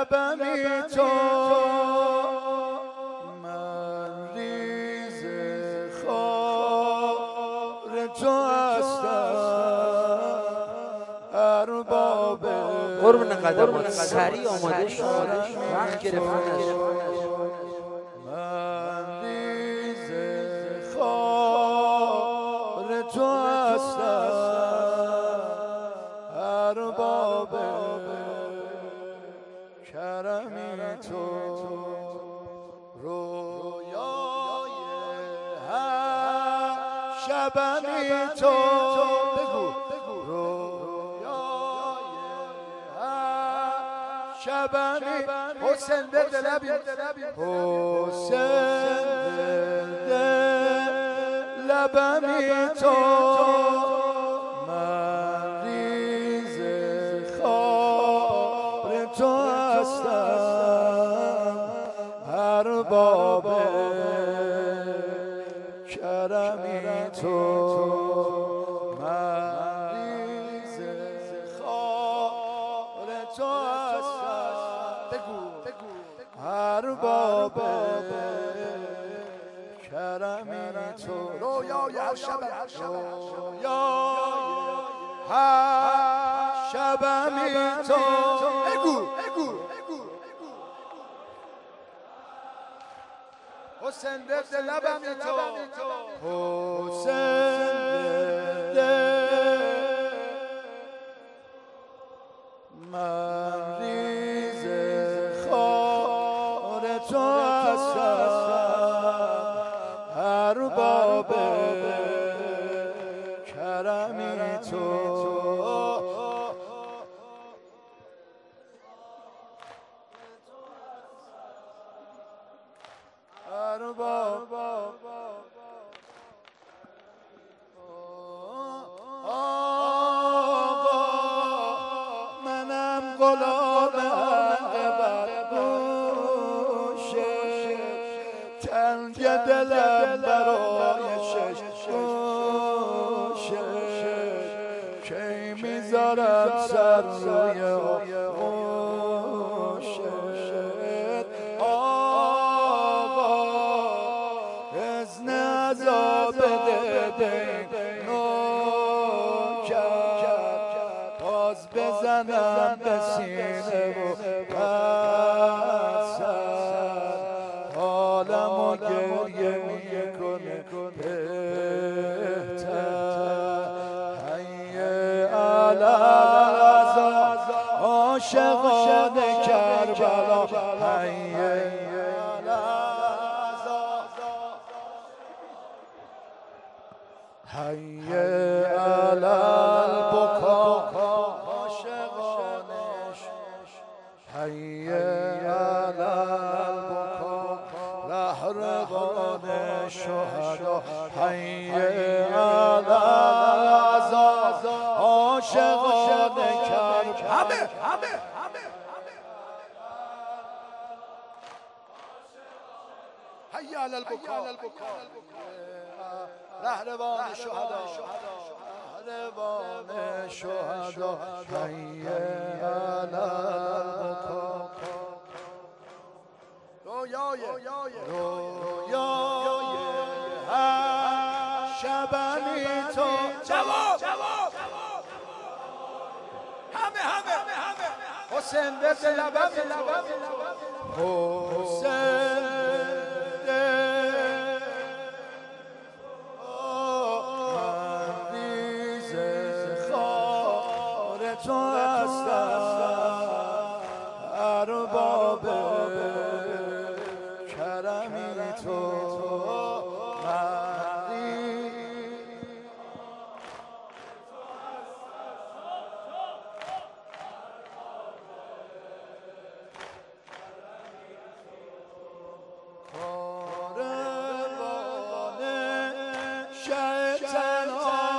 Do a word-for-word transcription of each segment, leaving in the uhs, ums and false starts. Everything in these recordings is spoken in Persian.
لبمی تو من ریز خار تو هستم ارباب قربون قدمات سریع آماده شد وقت گرفتن من ریز خار تو هستم ارباب کرمی تو رویای هر شبمی تو بگو رویای هر شبمی حسین به دلبی حسین به لبمی تو من ریز خار تو هستم ارباب کرمی تو من ریز خار تو هستم بگو ارباب کرمی تو رویای هر شبمی رویای هر شبمی تو بگو حسین درد لبمی تو حسین درد من ریز خار تو هستم ارباب کرمی تو ارباب آقا منم غلام عقبت گوشه تنگ دلم برای شش گوشه کی میذارم سر روی آغوشت باز بزنم به سینه و بسر حالمو گریه میکنه بهتر حیه علالعزا عاشقان کربلا حیه حی علی البکا عاشقانش حی علی البکا رهروان شهدا حی علی العزا عاشقان کرب همه همه حی علی البکا رهروان شهدا رهروان شهدا حی علی البکا رویای رویای هر شبمی تو جواب همه همه حسین به لبمی حسین تو هستم ارباب کرمی تو کاروان شیطان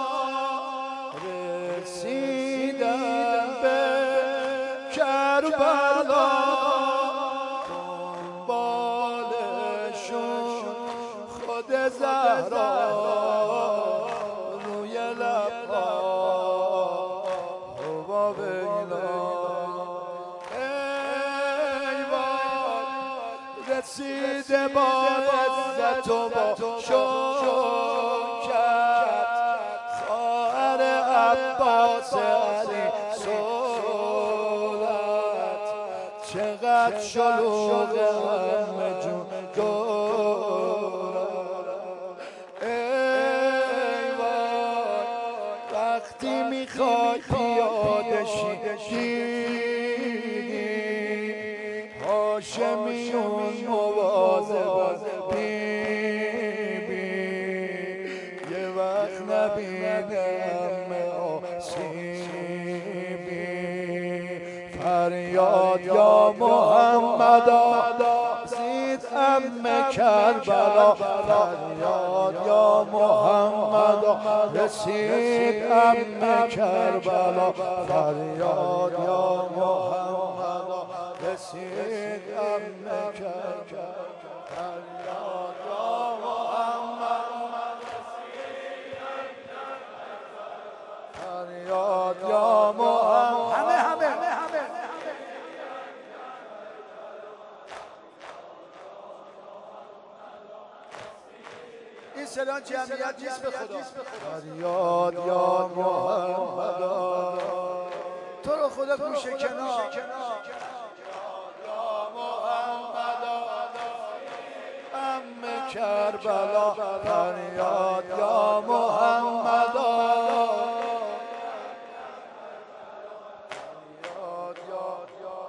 رسیدم به کربلا دنبالشون خود زهرا روی لبها حباب ایلا رسیده با عزت و با شوکت خواهر عباس علی صورت چقدر شلوغ همه جون دورم ای وای وقتی میخوای پیاده شی هاشمیون مواظب بی بی یه وقت نبینم آسیبی فریاد یا محمد زید ام کربلا فریاد یا محمد رسید ام کربلا فریاد یا محمد رسید ام کربلا فریاد یا محمد فریاد یا محمد همه همه همه این سلام جمعیت نیست به خدا فریاد یا محمد تو رو خدا گوشه کنار کربلا فریاد یا محمد فریاد یا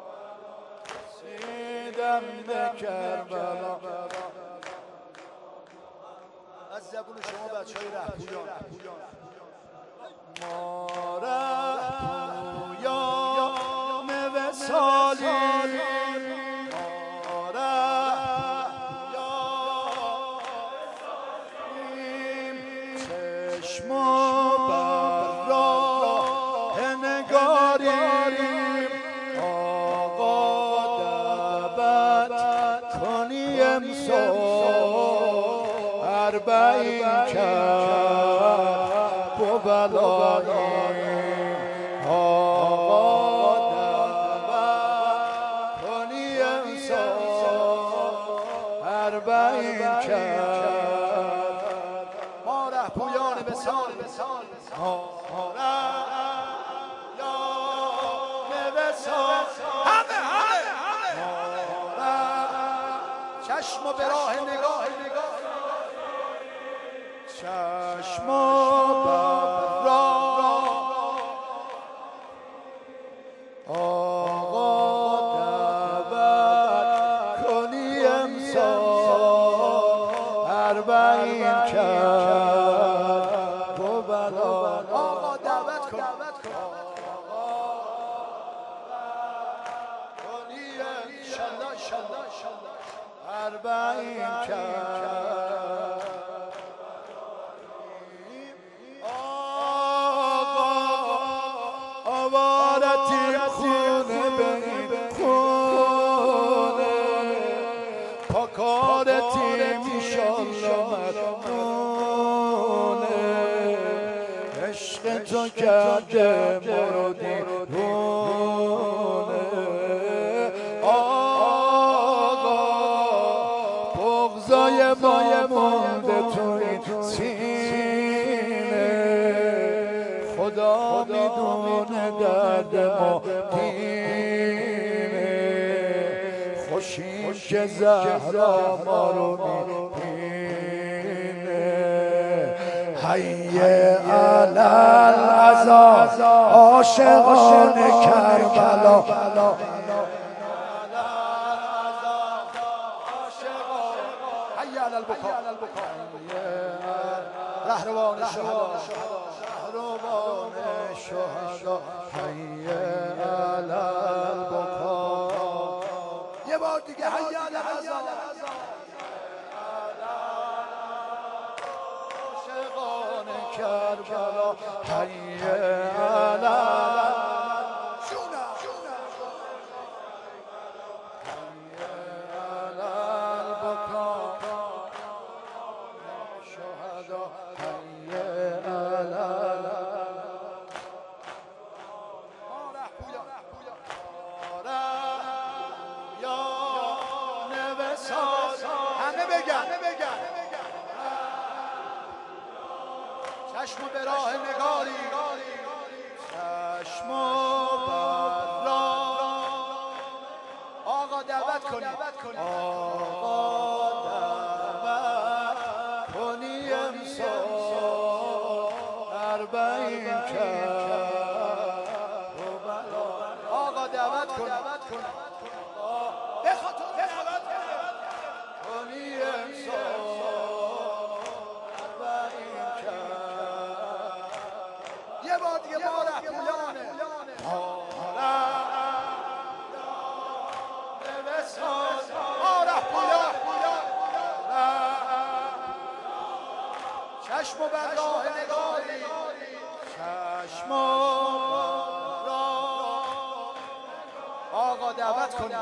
سیدم به کربلا از زبون شما بچه های رهپویان ما رهپویان وصالی ما بر راه نگاریم آقا دعوت کنی امسال اربعین کرد و بلاییم آقا دعوت کنی امسال اربعین کرد پویان بسال بسال همه همه چشم و به راه نگاه چشم و به راه آقا دعوت کنی امسال اربعین کرد آقا دعوت کن انشالله انشالله اربعین کرد آقا آوارتیم خونه بین خونه پاکارتیم انشالله مدمونه عشق تو کرده مرو دیوونه آقا بغضای ما مونده تو این سینه خدا میدونه درد ما دینه خوشیم که زهرا ما رو میبینه حی علی العزا عاشقان کربلا حی علی البکا رهروان شهدا رهروان شهدا حی علی البکا یه بار دیگه حی علی العزا کربلا حی علی جونا حی علی البکا شهدا حی علی یا نوس دعوت کنید.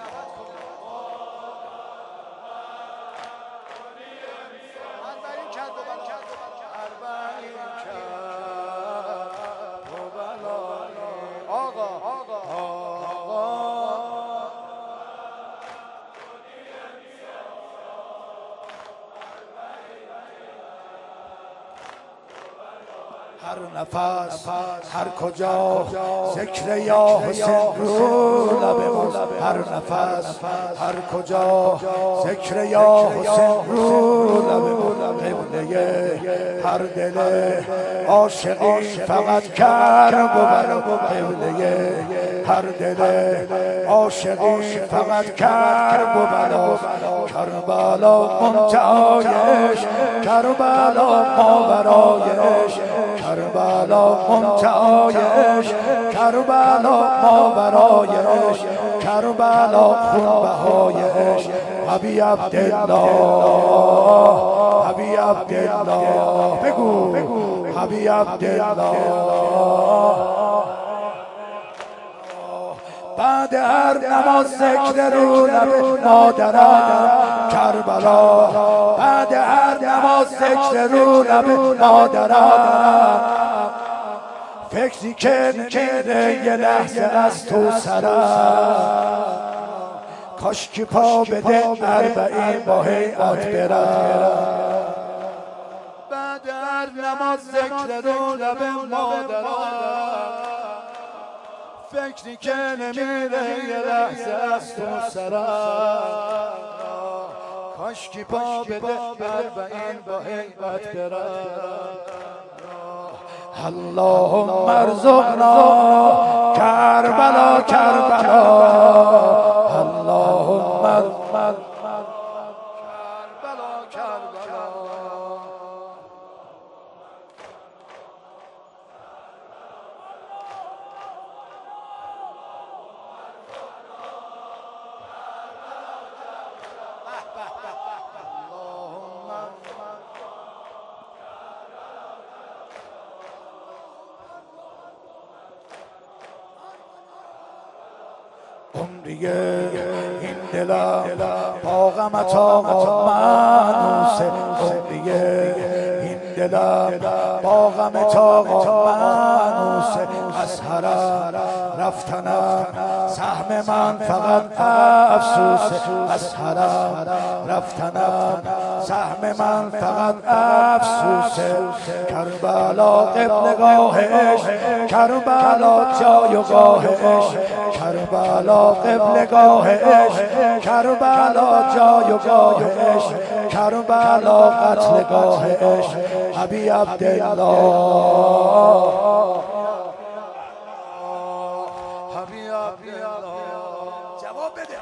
هر نفس هر کجا ذکر یا حسین رو لب ماست. هر نفس هر کجا ذکر یا حسین رو لب ماست. قبله هر دل عاشقی فقط کرب و بلا. قبله هر دل عاشقی فقط کرب و بلا. کربلا منتهایش، کربلا ماورایش، کربلا منتهایش، کربلا ماورایش، کربلا خونبهایش. ابی عبدالله، ابی عبدالله، بگو ابی عبدالله. بعد هر نماز ذکر رو لب مادرم کربلا. بعد هر نماز ذکر رو لب مادرم. فکری که نمیره یه لحظه از تو سرم. کاش که پا بده اربعین با هیئت برم. بعد هر نماز ذکر رو لب مادرم. فکری که نمیره یه لحظه از تو سرم. کاش کی پا بده اربعین با هیبت برم. اللهم ارزقنا کربلا کربلا. اللهم ارزقنا کربلا کربلا. عمریه این دلم با غمت آقا منوسه. عمریه این دلم با غمت آقا منوسه. از حرم رفتنم سهم من فقط افسوسه. از حرم رفتنم سهم من فقط افسوسه. کربلا قبلگاهش، کربلا جای و گاهش، کربلا قبلگاهش، کربلا جای و گاهش، کربلا قتلگاهش. ابی عبدالله، ابی عبدالله. جواب بده.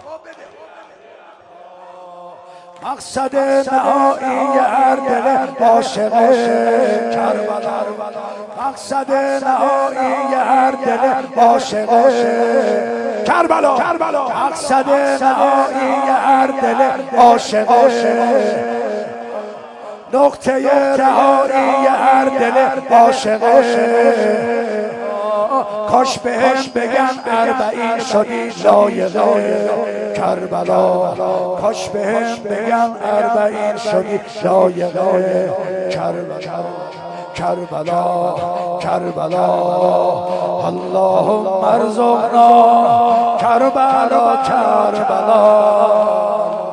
مقصد نهایی هر دل عاشق کربلا. مقصد نهایی هر دل عاشق کربلا. مقصد نهایی هر دل عاشق. نقطه رهایی هر دل عاشق. کاش بهم بگن اربعین شدی لایقه کربلا. کاش بهم بگن اربعین شدی لایقه کربلا. کربلا کربلا. اللهم ارزقنا کربلا کربلا.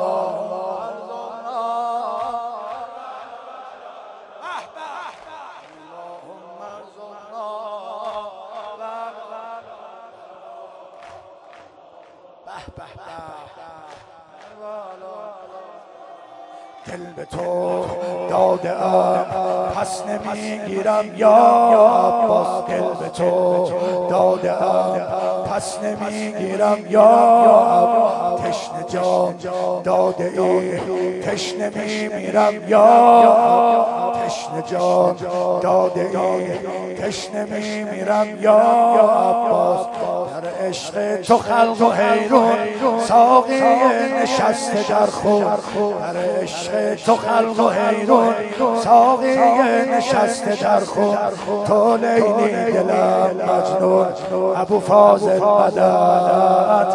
دل به تو داده ام پس نمیگیرم یا عباس. دل به تو داده ام پس نمیگیرم یا عباس. تشنه جان داده ای تشنه میمیرم یا عباس. تشنه جان داده ای تشنه میمیرم یا عباس. در عشق تو خلق و حیرون ساقی نشسته در خون در عشق تو خلق و حیرون ساقی نشسته در خون تو لیلی دلم مجنون ابو فاضل بدت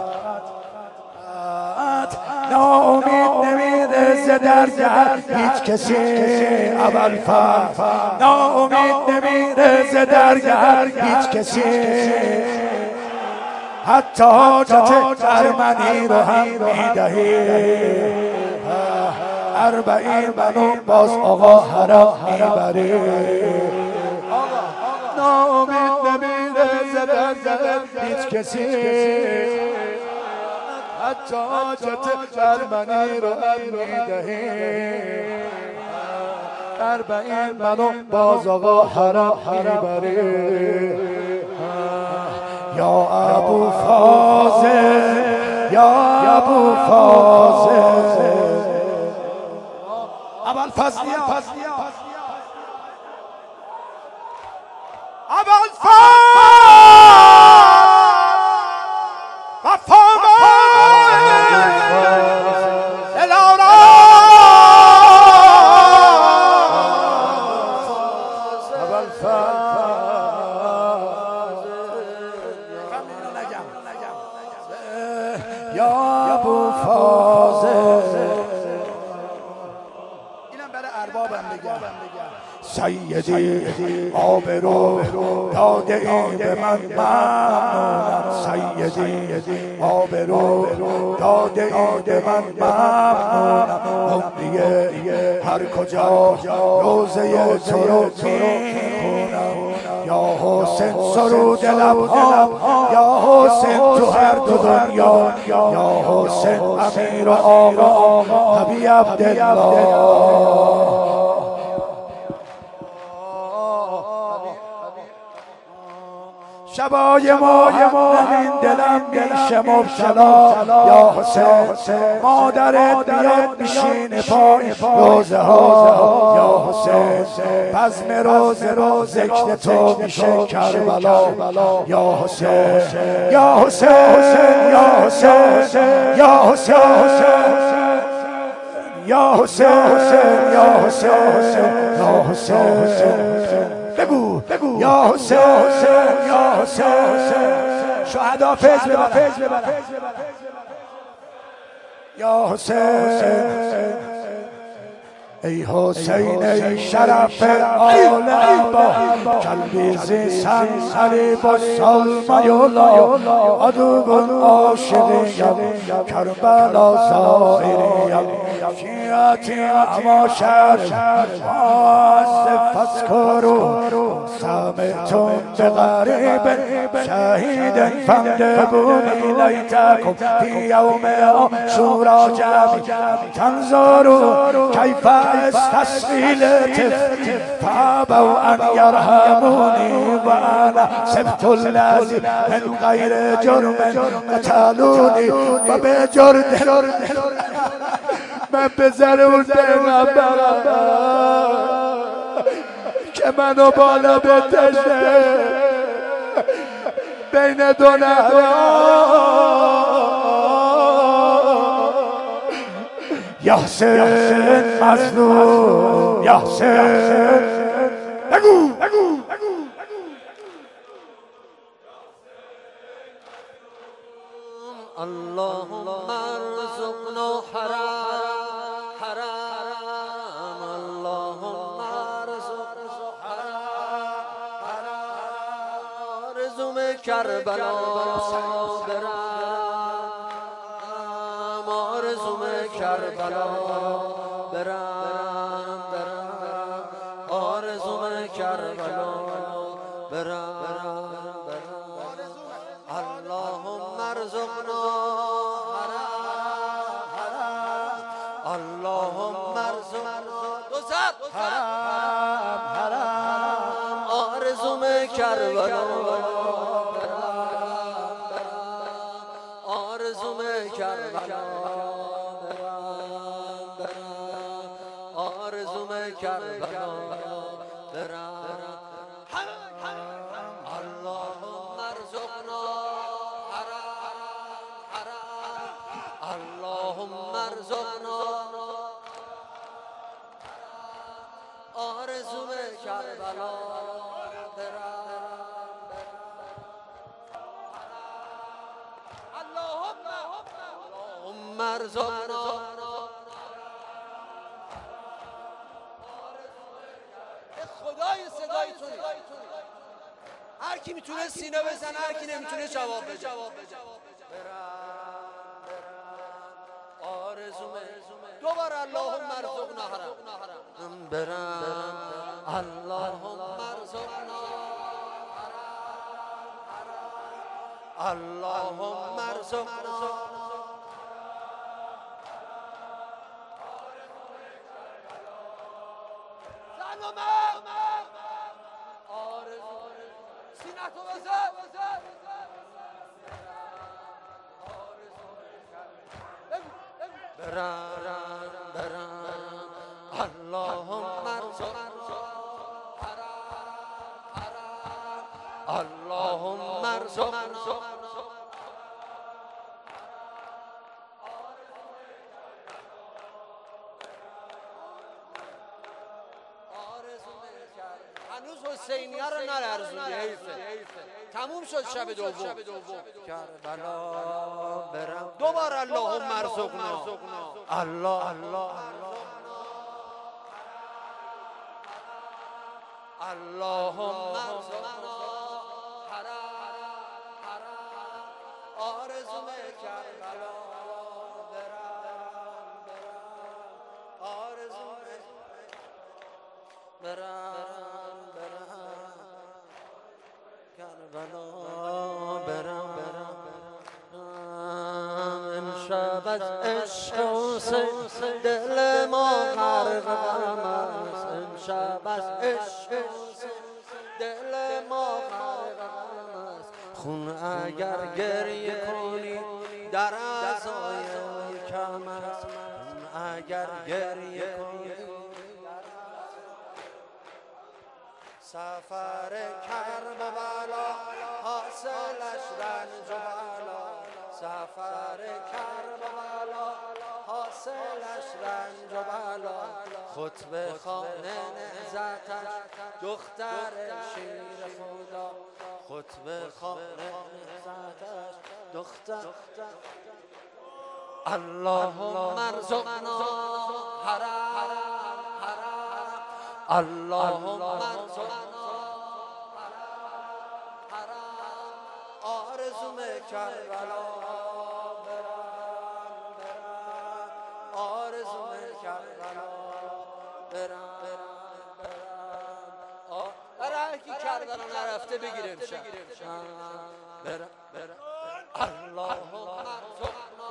ناامید نمیره ز درگه هیچ کسی اول فرد ناامید نمیره ز درگه هیچ کسی حتی حاجت ارمنی رو هم میدهی اربعین منو باز آقا حرم میبری ناامید نمیره ز درگه هیچ کسی حتی حاجت ارمنی رو هم میدهی اربعین منو باز آقا حرم میبری یا ابو فاضل یا ابو فاضل ابو فضلیا ابو یا ابو فاضل اینم برای اربابم بگم سیدی آبرو داده ای به من ممنونم سیدی آبرو داده ای به من ممنونم عمریه هر کجا روزه تو رو میخونم یا حسین سرود لبها یا حسین تو هر دو دنیا یا حسین امیر و آقا حبی عبدالله شبای ما همین دلم میشه مبتلا یا حسین مادرت بیاد میشینه پای روزه ها یا حسین بزم روزه رو ذکر تو میشه کربلا یا حسین یا حسین یا حسین یا حسین یا حسین یا حسین یا حسین بگو بگو یا حسین یا حسین شهدا فیض ببرن یا حسین ای حسین ای شرف آل عبا کلبیزی سن علی با سلمیولا عدوبون عاشقیم کربلا زائریم شیعتی اما شرف آسف فذکروا سمعتم بغریب شهید فندبونی لیتکم فی یوم عاشورا جمعی تنظروا کیف استسقیل طفل فابوا ان یرحمونی و انا سبت الذی من غیر جرم قتلونی و به جرم من به ضرور پیغمبرم که منو بالا بتشه بین دو نهرها یا حسین مظلوم یا حسین بگو بگو اللهم ارزقنا حرام حرام اللهم ارزقنا حرام آرزوم کربلا برم آرزوم کربلا برم برم آرزوم کربلا برم اللهم ارزقنا اللهم ارزقنا حرام حرام آرزوم کربلا آرزوم کربلا آرزوم کربلا اللهم ارزقنا کربلا برم اللهم اللهم ارزقنا خدای صدایتون هر کی میتونه سینه بزنه هر کی نمیتونه جواب بده آرزومه دوبار اللهم ارزقنا حرم برم اللهم ارزقنا اللهم ارزقنا سینه تو بزن برم برم اللهم ارزقنا اللهم ارزقنا هنوز حسینیه رو نلرزوندی حیفه تموم شد شب دوم کربلا برم دوبار اللهم ارزقنا الله الله اللهم ارزقنا آرزوم کربلا برم برم آرزوم برم برم کربلا برم برم امشب از عشق حسین دل ما غرق غم است امشب از عشق دل ما غرق غم است خون اگر گریه کنی در عزای کم است خون اگر گریه کنی سفر کرب و بلا حاصلش رنج و بلا سفر کرب و بلا حاصلش رنج و بلا خطبه خانه نهزتش دختر شیر خدا خطبه خانه نهزتش دختر اللهم ارزقنا حرم اللهم ارزقنا حرم آرزوم کربلا برم برم آرزوم کربلا برم برم برای هر کی کربلا نرفته بگیره امشب برم برم اللهم ارزقنا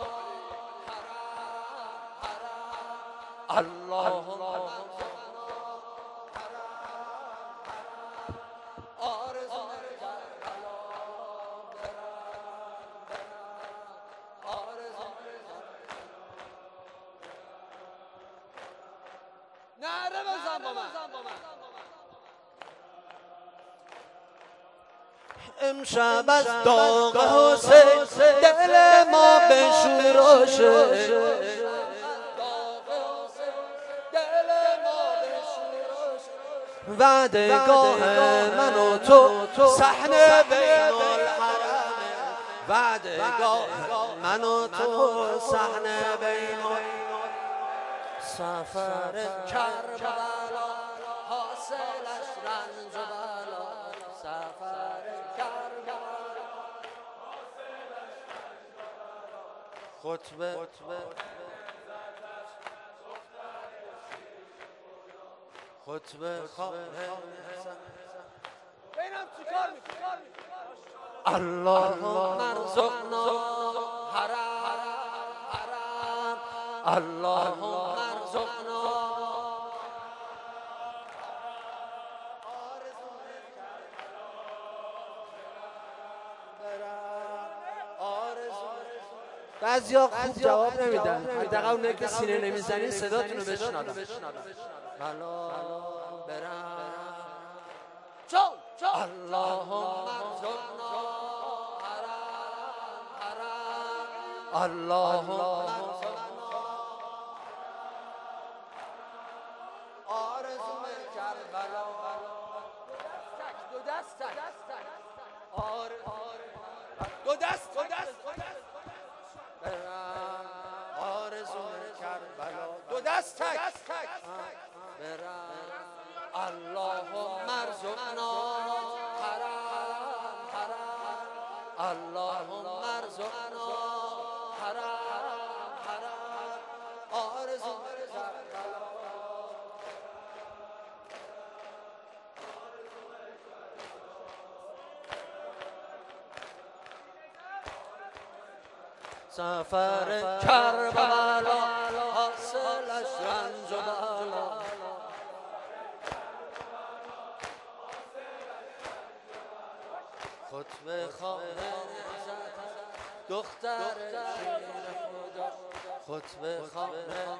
حرم اللهم ارزقنا نعره بزن با من امشب از داغ حسین دل ما به شوراشه وعدگاه من و تو صحنه بین الحرم وعدگاه من و تو صحنه بین سفر کربلا حاصلش رنج و بلا سفر کربلا خطبه خطبه خانه بینم چیکار میکنی اللهم ارزقنا حرم حرم اللهم ارزقنا بعضیا خوب جواب نمیدن حداقل اونایی که سینه نمیزنین صداتون رو بشنوم بلا برم چو چو اللهم ارزقنا حرم حرم اللهم ارزقنا آرزوم کربلا دو دست دو دست برم آرزوی کربلا دو دست تک برم اللهم ارزقنا حرم حرم اللهم ارزقنا حرم حرم آرزوی کربلا سفر کربلا حاصلش رنج و بلا خطبه خانه دختر شیر خدا خطبه خانه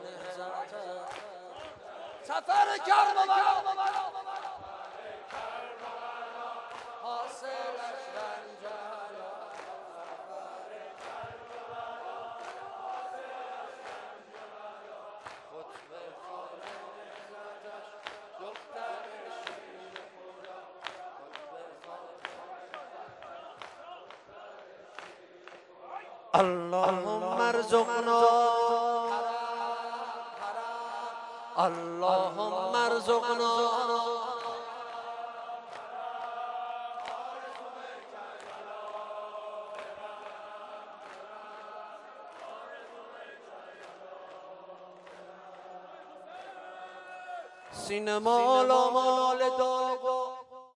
سفر کربلا حاصلش رنج و بلا اللهم ارزقنا اللهم ارزقنا سینه مال و مال داغ